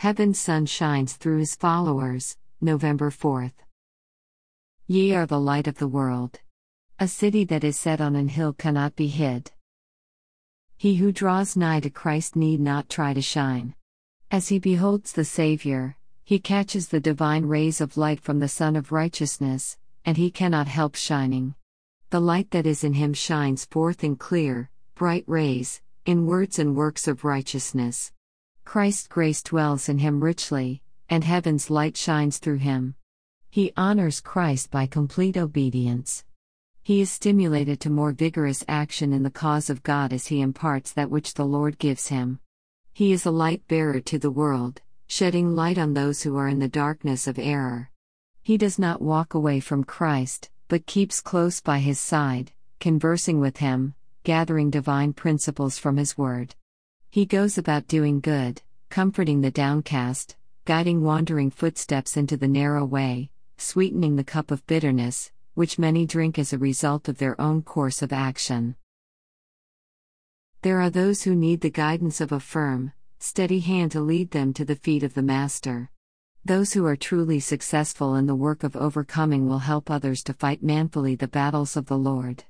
Heaven's sun shines through his followers, November 4th. Ye are the light of the world. A city that is set on an hill cannot be hid. He who draws nigh to Christ need not try to shine. As he beholds the Savior, he catches the divine rays of light from the Sun of Righteousness, and he cannot help shining. The light that is in him shines forth in clear, bright rays, in words and works of righteousness. Christ's grace dwells in him richly, and heaven's light shines through him. He honors Christ by complete obedience. He is stimulated to more vigorous action in the cause of God as he imparts that which the Lord gives him. He is a light bearer to the world, shedding light on those who are in the darkness of error. He does not walk away from Christ, but keeps close by his side, conversing with him, gathering divine principles from his word. He goes about doing good, comforting the downcast, guiding wandering footsteps into the narrow way, sweetening the cup of bitterness, which many drink as a result of their own course of action. There are those who need the guidance of a firm, steady hand to lead them to the feet of the Master. Those who are truly successful in the work of overcoming will help others to fight manfully the battles of the Lord.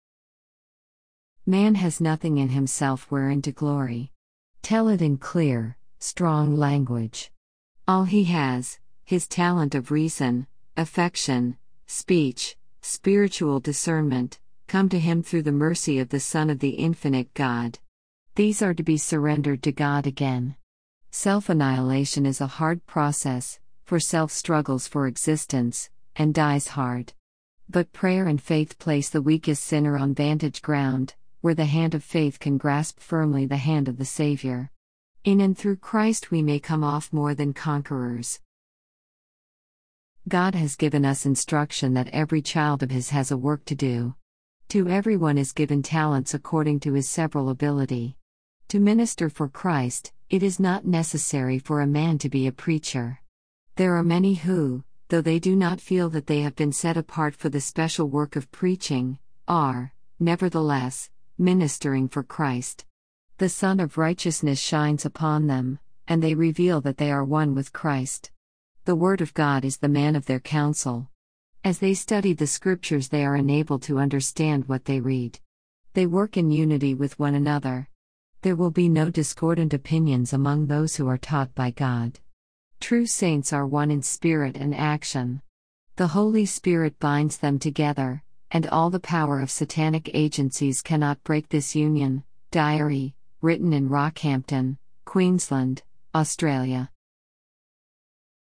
Man has nothing in himself wherein to glory. Tell it in clear, strong language. All he has, his talent of reason, affection, speech, spiritual discernment, come to him through the mercy of the Son of the infinite God. These are to be surrendered to God again. Self-annihilation is a hard process, for self struggles for existence, and dies hard. But prayer and faith place the weakest sinner on vantage ground, where the hand of faith can grasp firmly the hand of the Savior. In and through Christ we may come off more than conquerors. God has given us instruction that every child of his has a work to do. To everyone is given talents according to his several ability. To minister for Christ, it is not necessary for a man to be a preacher. There are many who, though they do not feel that they have been set apart for the special work of preaching, are, nevertheless, ministering for Christ. The Sun of Righteousness shines upon them, and they reveal that they are one with Christ. The Word of God is the man of their counsel. As they study the Scriptures, they are enabled to understand what they read. They work in unity with one another. There will be no discordant opinions among those who are taught by God. True saints are one in spirit and action. The Holy Spirit binds them together, and all the power of satanic agencies cannot break this union. Diary, written in Rockhampton, Queensland, Australia.